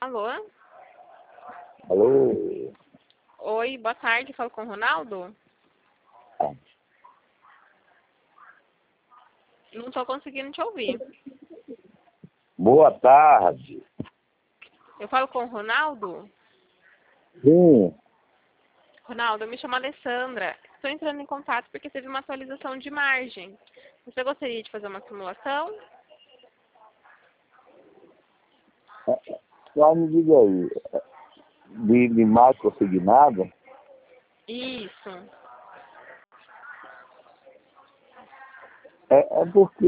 Alô? Alô? Oi, boa tarde, falo com o Ronaldo? Não estou conseguindo te ouvir. Boa tarde. Eu falo com o Ronaldo? Sim. Ronaldo, eu me chamo Alessandra. Estou entrando em contato porque teve uma atualização de margem. Você gostaria de fazer uma simulação? Só me diga aí, de marca consignada? Isso. É porque